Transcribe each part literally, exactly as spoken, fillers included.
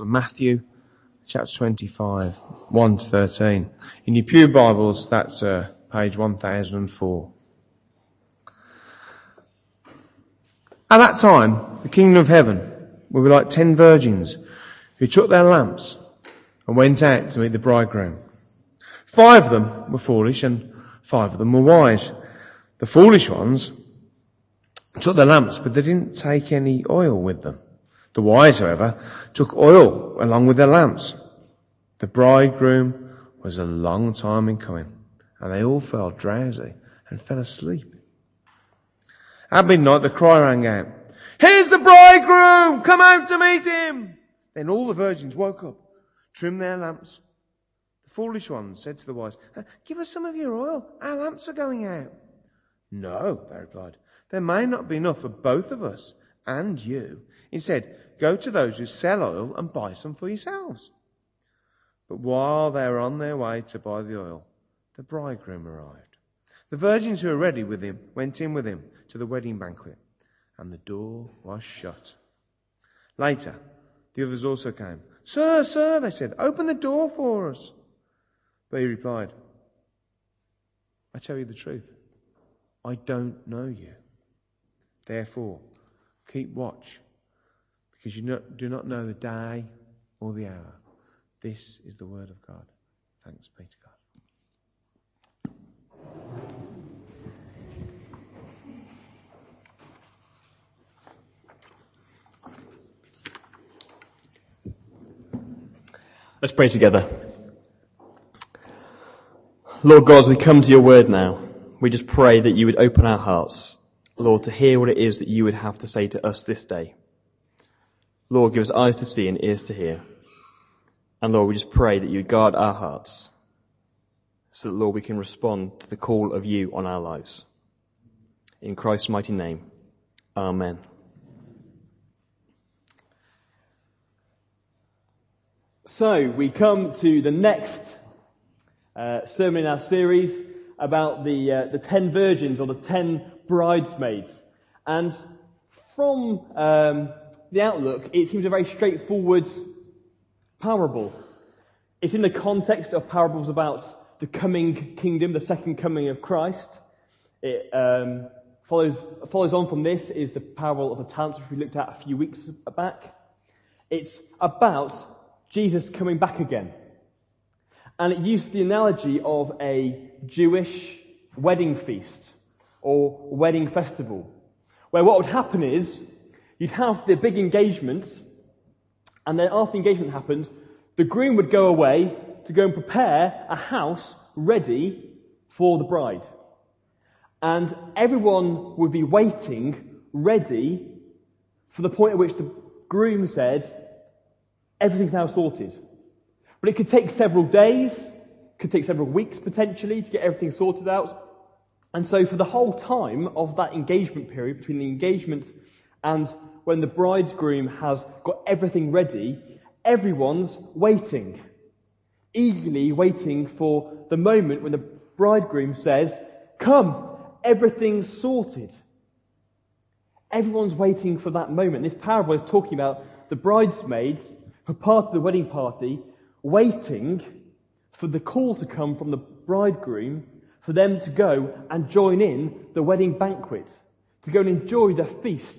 Gospel of Matthew, chapter twenty-five, one to thirteen. In your pew Bibles, that's uh, page one thousand four. At that time, the kingdom of heaven will be like ten virgins who took their lamps and went out to meet the bridegroom. Five of them were foolish and five of them were wise. The foolish ones took their lamps, but they didn't take any oil with them. The wise, however, took oil along with their lamps. The bridegroom was a long time in coming, and they all felt drowsy and fell asleep. At midnight, the cry rang out, "Here's the bridegroom! Come out to meet him!" Then all the virgins woke up, trimmed their lamps. The foolish ones said to the wise, "Give us some of your oil. Our lamps are going out." "No," they replied, "there may not be enough for both of us and you. Instead, go to those who sell oil and buy some for yourselves." But while they were on their way to buy the oil, the bridegroom arrived. The virgins who were ready with him went in with him to the wedding banquet, and the door was shut. Later, the others also came. "Sir, sir," they said, "open the door for us." But he replied, "I tell you the truth, I don't know you. Therefore, keep watch, because you do not know the day or the hour." This is the word of God. Thanks be to God. Let's pray together. Lord God, as we come to your word now, we just pray that you would open our hearts, Lord, to hear what it is that you would have to say to us this day. Lord, give us eyes to see and ears to hear. And Lord, we just pray that you would guard our hearts so that, Lord, we can respond to the call of you on our lives. In Christ's mighty name, amen. So, we come to the next uh, sermon in our series about the uh, the ten virgins or the ten bridesmaids. And from um, the outlook, it seems a very straightforward parable. It's in the context of parables about the coming kingdom, the second coming of Christ. It um, follows follows on from this is the parable of the talents, which we looked at a few weeks back. It's about Jesus coming back again. And it used the analogy of a Jewish wedding feast or wedding festival, where what would happen is you'd have the big engagement, and then after the engagement happened, the groom would go away to go and prepare a house ready for the bride. And everyone would be waiting, ready, for the point at which the groom said, "Everything's now sorted." But it could take several days, could take several weeks potentially to get everything sorted out. And so for the whole time of that engagement period, between the engagement and when the bridegroom has got everything ready, everyone's waiting, eagerly waiting for the moment when the bridegroom says, "Come, everything's sorted." Everyone's waiting for that moment. This parable is talking about the bridesmaids who are part of the wedding party, waiting for the call to come from the bridegroom for them to go and join in the wedding banquet, to go and enjoy the feast.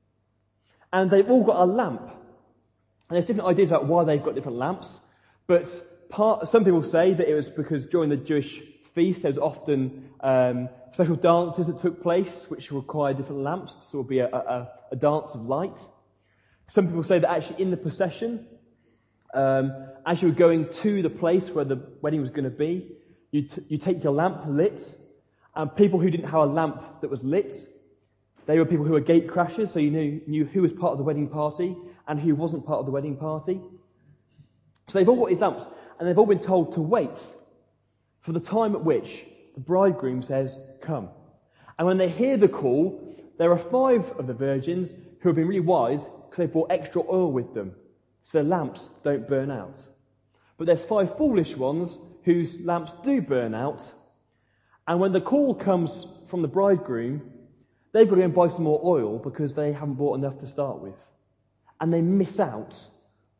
And they've all got a lamp. And there's different ideas about why they've got different lamps, but part, some people say that it was because during the Jewish feast there was often um, special dances that took place which required different lamps to sort of be a, a, a dance of light. Some people say that actually in the procession, um, as you were going to the place where the wedding was going to be, you, t- you take your lamp lit, and people who didn't have a lamp that was lit, they were people who were gate crashers, so you knew, knew who was part of the wedding party and who wasn't part of the wedding party. So they've all got these lamps, and they've all been told to wait for the time at which the bridegroom says, "Come." And when they hear the call, there are five of the virgins who have been really wise because they've brought extra oil with them, so their lamps don't burn out. But there's five foolish ones whose lamps do burn out, and when the call comes from the bridegroom, they've got to go and buy some more oil because they haven't bought enough to start with. And they miss out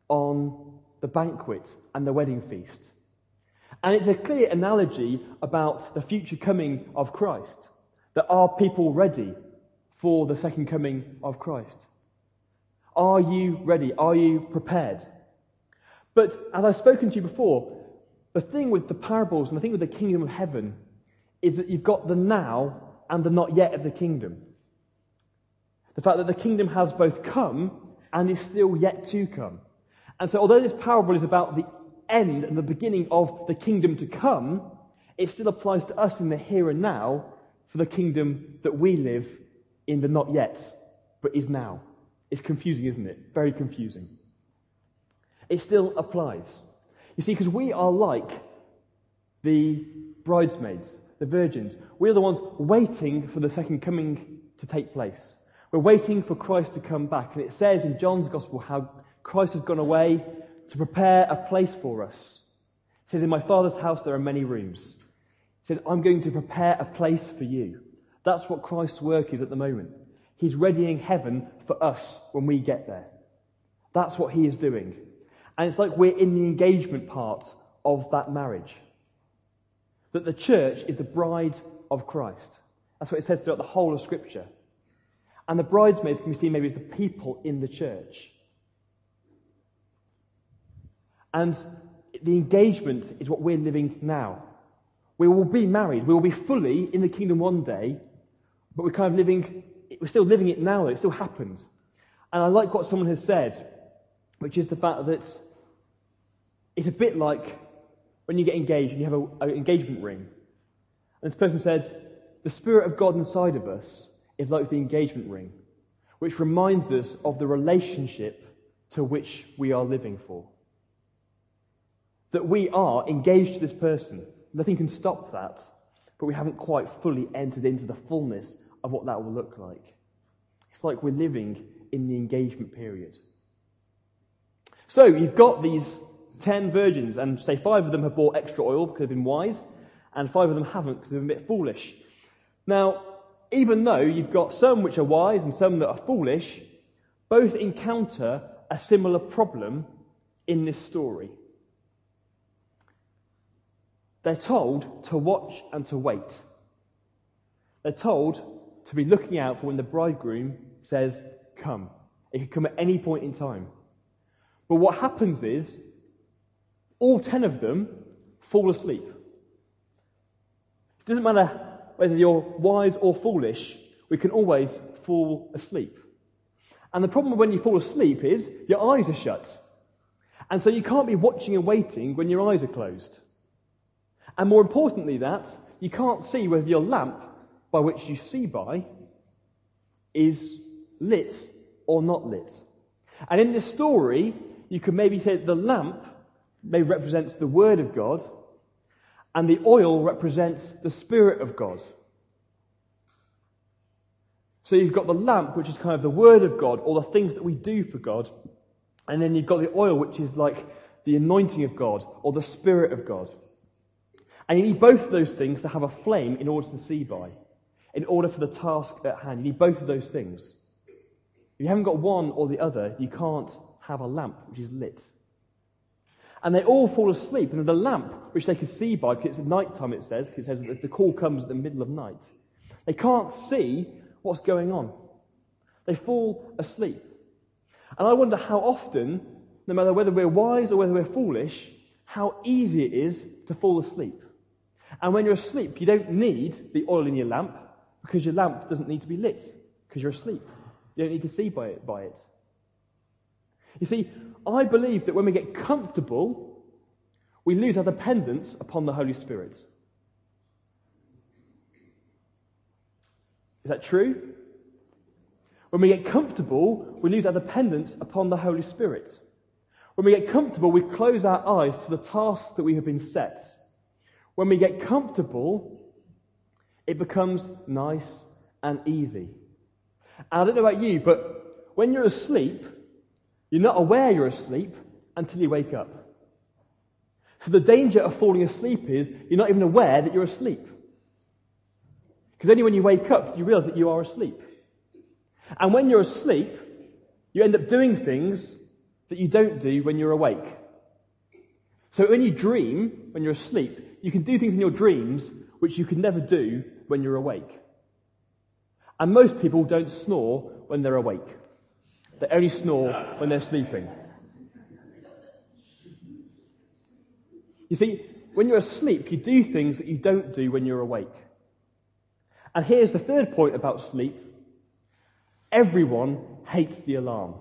on the banquet and the wedding feast. And it's a clear analogy about the future coming of Christ. That are people ready for the second coming of Christ? Are you ready? Are you prepared? But as I've spoken to you before, the thing with the parables and the thing with the kingdom of heaven is that you've got the now and the not yet of the kingdom. The fact that the kingdom has both come and is still yet to come. And so although this parable is about the end and the beginning of the kingdom to come, it still applies to us in the here and now for the kingdom that we live in the not yet, but is now. It's confusing, isn't it? Very confusing. It still applies. You see, because we are like the bridesmaids, the virgins. We're the ones waiting for the second coming to take place. We're waiting for Christ to come back. And it says in John's Gospel how Christ has gone away to prepare a place for us. It says, in my Father's house there are many rooms. It says, I'm going to prepare a place for you. That's what Christ's work is at the moment. He's readying heaven for us when we get there. That's what he is doing. And it's like we're in the engagement part of that marriage. That the church is the bride of Christ. That's what it says throughout the whole of Scripture. And the bridesmaids can be seen maybe as the people in the church. And the engagement is what we're living now. We will be married. We will be fully in the kingdom one day. But we're kind of living, we're still living it now, though. It still happened. And I like what someone has said, which is the fact that it's a bit like when you get engaged and you have an engagement ring. And this person said, the Spirit of God inside of us is like the engagement ring, which reminds us of the relationship to which we are living for. That we are engaged to this person. Nothing can stop that, but we haven't quite fully entered into the fullness of what that will look like. It's like we're living in the engagement period. So you've got these ten virgins, and say five of them have bought extra oil because they've been wise, and five of them haven't because they've been a bit foolish. Now, even though you've got some which are wise and some that are foolish, both encounter a similar problem in this story. They're told to watch and to wait. They're told to be looking out for when the bridegroom says, come. It could come at any point in time. But what happens is, all ten of them fall asleep. It doesn't matter whether you're wise or foolish, we can always fall asleep. And the problem when you fall asleep is, your eyes are shut. And so you can't be watching and waiting when your eyes are closed. And more importantly that, you can't see whether your lamp, by which you see by, is lit or not lit. And in this story, you could maybe say that the lamp maybe represents the Word of God, and the oil represents the Spirit of God. So you've got the lamp, which is kind of the Word of God, or the things that we do for God, and then you've got the oil, which is like the anointing of God, or the Spirit of God. And you need both of those things to have a flame in order to see by, in order for the task at hand. You need both of those things. If you haven't got one or the other, you can't have a lamp which is lit. And they all fall asleep, and the lamp, which they could see by, because it's at night time, it says, because it says that the call comes at the middle of night. They can't see what's going on. They fall asleep. And I wonder how often, no matter whether we're wise or whether we're foolish, how easy it is to fall asleep. And when you're asleep, you don't need the oil in your lamp, because your lamp doesn't need to be lit, because you're asleep. You don't need to see by it. By it. You see, I believe that when we get comfortable, we lose our dependence upon the Holy Spirit. Is that true? When we get comfortable, we lose our dependence upon the Holy Spirit. When we get comfortable, we close our eyes to the tasks that we have been set. When we get comfortable, it becomes nice and easy. And I don't know about you, but when you're asleep, you're not aware you're asleep until you wake up. So the danger of falling asleep is you're not even aware that you're asleep. Because only when you wake up do you realise that you are asleep. And when you're asleep, you end up doing things that you don't do when you're awake. So when you dream, when you're asleep, you can do things in your dreams which you could never do when you're awake. And most people don't snore when they're awake. They only snore when they're sleeping. You see, when you're asleep, you do things that you don't do when you're awake. And here's the third point about sleep. Everyone hates the alarm.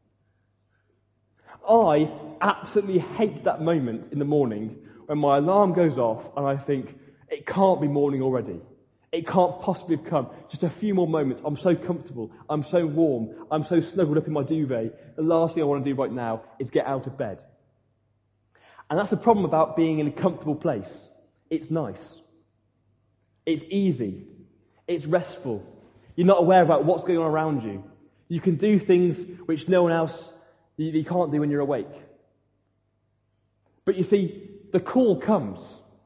I absolutely hate that moment in the morning when my alarm goes off and I think, it can't be morning already. It can't possibly have come. Just a few more moments. I'm so comfortable. I'm so warm. I'm so snuggled up in my duvet. The last thing I want to do right now is get out of bed. And that's the problem about being in a comfortable place. It's nice. It's easy. It's restful. You're not aware about what's going on around you. You can do things which no one else, you, you can't do when you're awake. But you see, the call comes.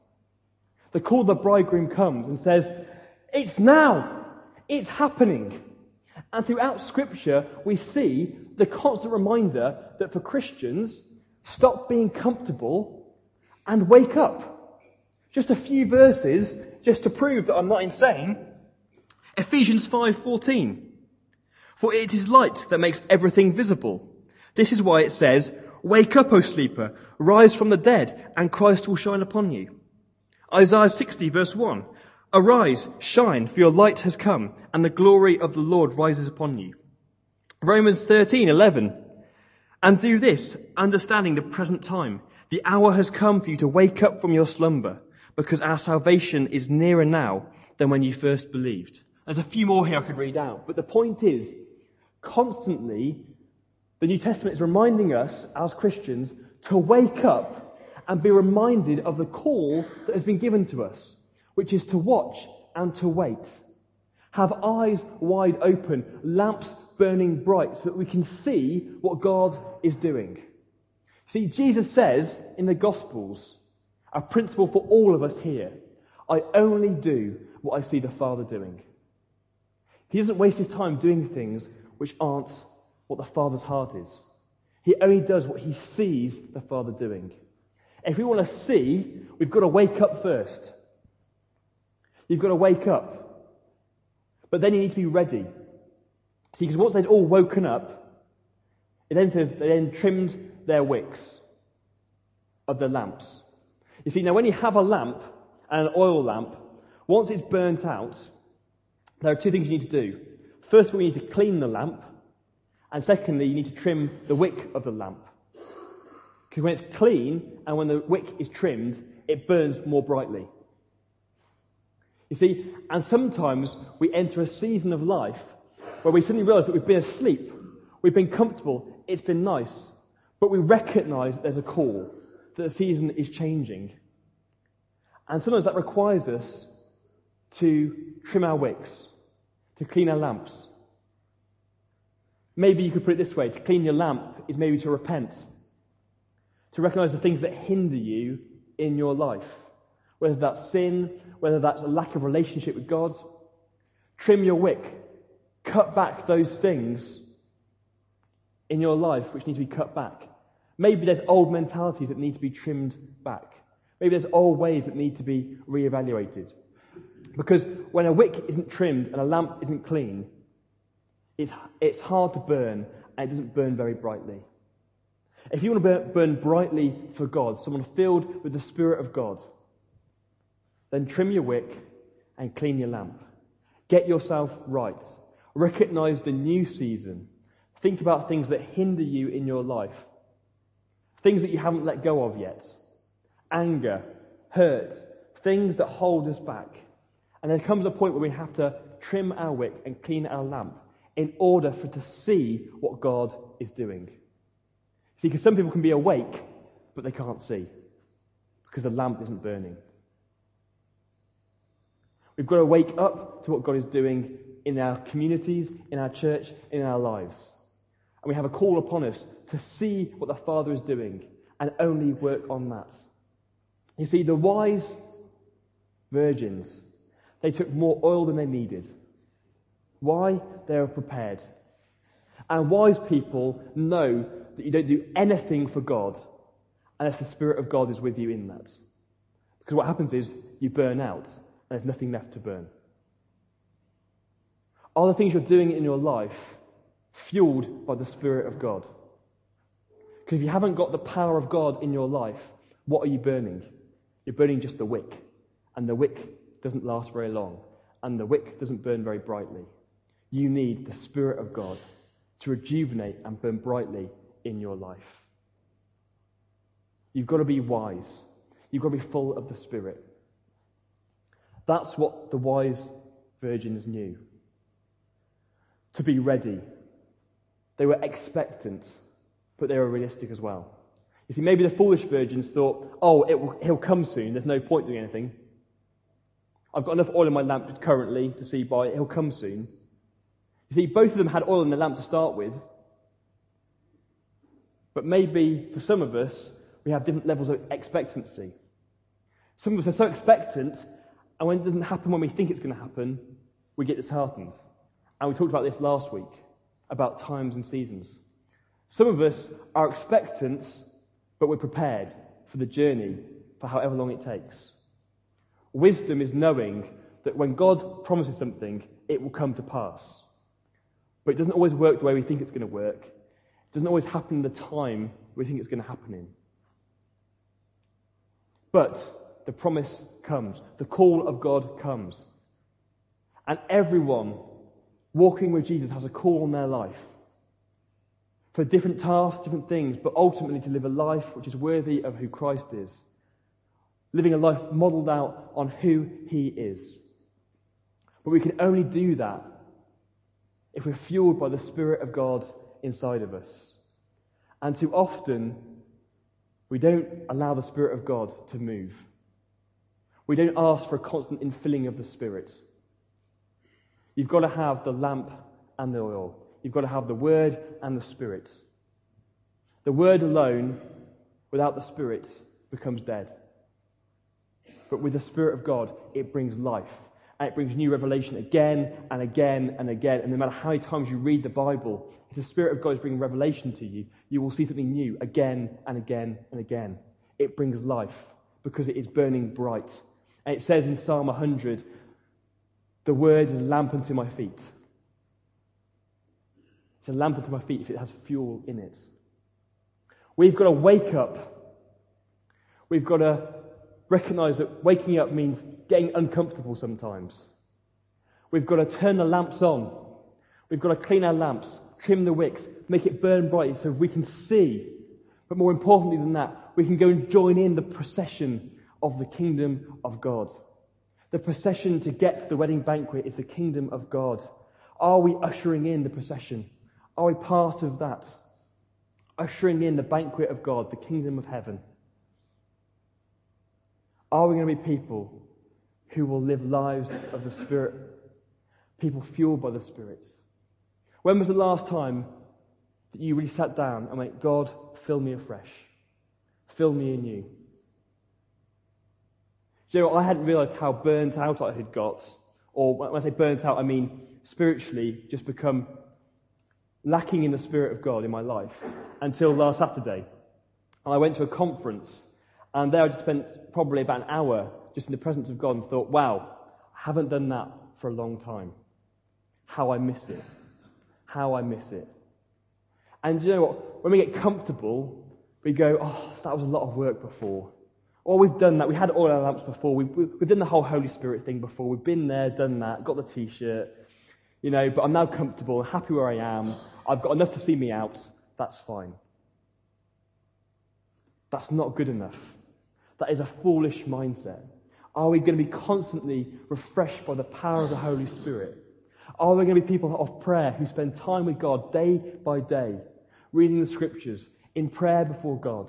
The call of the bridegroom comes and says, it's now. It's happening. And throughout Scripture, we see the constant reminder that for Christians, stop being comfortable and wake up. Just a few verses, just to prove that I'm not insane. Ephesians five fourteen. For it is light that makes everything visible. This is why it says, wake up, O sleeper, rise from the dead, and Christ will shine upon you. Isaiah sixty verse one. Arise, shine, for your light has come, and the glory of the Lord rises upon you. Romans thirteen eleven. And do this, understanding the present time. The hour has come for you to wake up from your slumber, because our salvation is nearer now than when you first believed. There's a few more here I could read out, but the point is, constantly, the New Testament is reminding us, as Christians, to wake up and be reminded of the call that has been given to us, which is to watch and to wait. Have eyes wide open, lamps burning bright, so that we can see what God is doing. See, Jesus says in the Gospels, a principle for all of us here, I only do what I see the Father doing. He doesn't waste his time doing things which aren't what the Father's heart is. He only does what he sees the Father doing. If we want to see, we've got to wake up first. You've got to wake up. But then you need to be ready. See, because once they'd all woken up, it then says they then trimmed their wicks of the lamps. You see, now when you have a lamp, and an oil lamp, once it's burnt out, there are two things you need to do. First of all, you need to clean the lamp, and secondly, you need to trim the wick of the lamp. Because when it's clean, and when the wick is trimmed, it burns more brightly. You see, and sometimes we enter a season of life where we suddenly realise that we've been asleep, we've been comfortable, it's been nice, but we recognise that there's a call, that the season is changing. And sometimes that requires us to trim our wicks, to clean our lamps. Maybe you could put it this way, to clean your lamp is maybe to repent, to recognise the things that hinder you in your life, whether that's sin, whether that's a lack of relationship with God. Trim your wick, cut back those things in your life which need to be cut back. Maybe there's old mentalities that need to be trimmed back. Maybe there's old ways that need to be reevaluated. Because when a wick isn't trimmed and a lamp isn't clean, it's, it's hard to burn, and it doesn't burn very brightly. If you want to burn, burn brightly for God, someone filled with the Spirit of God, then trim your wick and clean your lamp. Get yourself right. Recognize the new season. Think about things that hinder you in your life. Things that you haven't let go of yet. Anger, hurt, things that hold us back. And there comes a point where we have to trim our wick and clean our lamp in order for to see what God is doing. See, because some people can be awake, but they can't see because the lamp isn't burning. We've got to wake up to what God is doing in our communities, in our church, in our lives. And we have a call upon us to see what the Father is doing and only work on that. You see, the wise virgins, they took more oil than they needed. Why? They were prepared. And wise people know that you don't do anything for God unless the Spirit of God is with you in that. Because what happens is you burn out and there's nothing left to burn. Are the things you're doing in your life fueled by the Spirit of God? Because if you haven't got the power of God in your life, what are you burning? You're burning just the wick. And the wick doesn't last very long. And the wick doesn't burn very brightly. You need the Spirit of God to rejuvenate and burn brightly in your life. You've got to be wise. You've got to be full of the Spirit. That's what the wise virgins knew. To be ready. They were expectant, but they were realistic as well. You see, maybe the foolish virgins thought, oh, it will, he'll come soon, there's no point doing anything. I've got enough oil in my lamp currently to see by it, he'll come soon. You see, both of them had oil in the lamp to start with, but maybe for some of us, we have different levels of expectancy. Some of us are so expectant, and when it doesn't happen when we think it's going to happen, we get disheartened. And we talked about this last week, about times and seasons. Some of us are expectant, but we're prepared for the journey for however long it takes. Wisdom is knowing that when God promises something, it will come to pass. But it doesn't always work the way we think it's going to work. It doesn't always happen in the time we think it's going to happen in. But the promise comes. The call of God comes. And everyone walking with Jesus has a call on their life. For different tasks, different things, but ultimately to live a life which is worthy of who Christ is. Living a life modelled out on who he is. But we can only do that if we're fueled by the Spirit of God inside of us. And too often, we don't allow the Spirit of God to move. We don't ask for a constant infilling of the Spirit. You've got to have the lamp and the oil. You've got to have the Word and the Spirit. The Word alone, without the Spirit, becomes dead. But with the Spirit of God, it brings life. And it brings new revelation again and again and again. And no matter how many times you read the Bible, if the Spirit of God is bringing revelation to you, you will see something new again and again and again. It brings life because it is burning bright. And it says in Psalm one hundred, the Word is a lamp unto my feet. It's a lamp unto my feet if it has fuel in it. We've got to wake up. We've got to recognise that waking up means getting uncomfortable sometimes. We've got to turn the lamps on. We've got to clean our lamps, trim the wicks, make it burn brightly so we can see. But more importantly than that, we can go and join in the procession of the kingdom of God. The procession to get to the wedding banquet is the kingdom of God. Are we ushering in the procession? Are we part of that? Ushering in the banquet of God, the kingdom of heaven. Are we going to be people who will live lives of the Spirit? People fueled by the Spirit. When was the last time that you really sat down and went, God, fill me afresh. Fill me anew. Do you know, I hadn't realised how burnt out I had got. Or when I say burnt out, I mean spiritually just become lacking in the Spirit of God in my life until last Saturday. And I went to a conference, and there I just spent probably about an hour just in the presence of God and thought, wow, I haven't done that for a long time. How I miss it. How I miss it. And you know what? When we get comfortable, we go, oh, that was a lot of work before. Or we've done that. We had oil our lamps before. We've, we've done the whole Holy Spirit thing before. We've been there, done that, got the T-shirt. You know, but I'm now comfortable, happy where I am. I've got enough to see me out. That's fine. That's not good enough. That is a foolish mindset. Are we going to be constantly refreshed by the power of the Holy Spirit? Are we going to be people of prayer who spend time with God day by day, reading the scriptures, in prayer before God?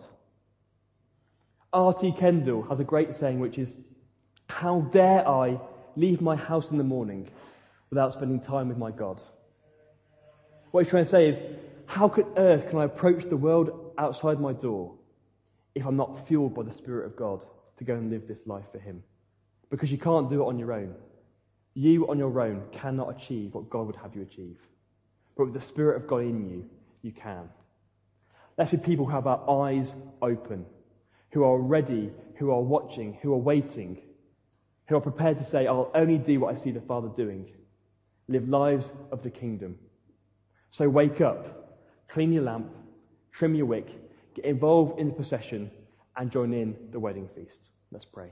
R T Kendall has a great saying which is, how dare I leave my house in the morning without spending time with my God? What he's trying to say is, how on earth can I approach the world outside my door if I'm not fueled by the Spirit of God to go and live this life for him? Because you can't do it on your own. You on your own cannot achieve what God would have you achieve. But with the Spirit of God in you, you can. Let's be people who have our eyes open, who are ready, who are watching, who are waiting, who are prepared to say, I'll only do what I see the Father doing. Live lives of the kingdom. So wake up, clean your lamp, trim your wick, get involved in the procession, and join in the wedding feast. Let's pray.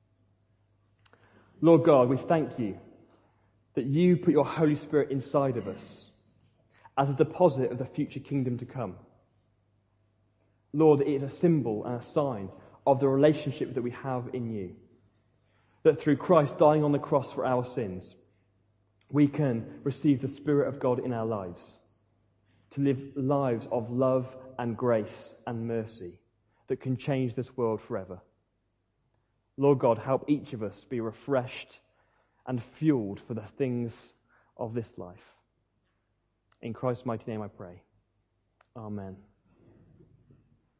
Lord God, we thank you that you put your Holy Spirit inside of us as a deposit of the future kingdom to come. Lord, it is a symbol and a sign of the relationship that we have in you. That through Christ dying on the cross for our sins, we can receive the Spirit of God in our lives, to live lives of love and grace and mercy that can change this world forever. Lord God, help each of us be refreshed and fueled for the things of this life. In Christ's mighty name I pray. Amen.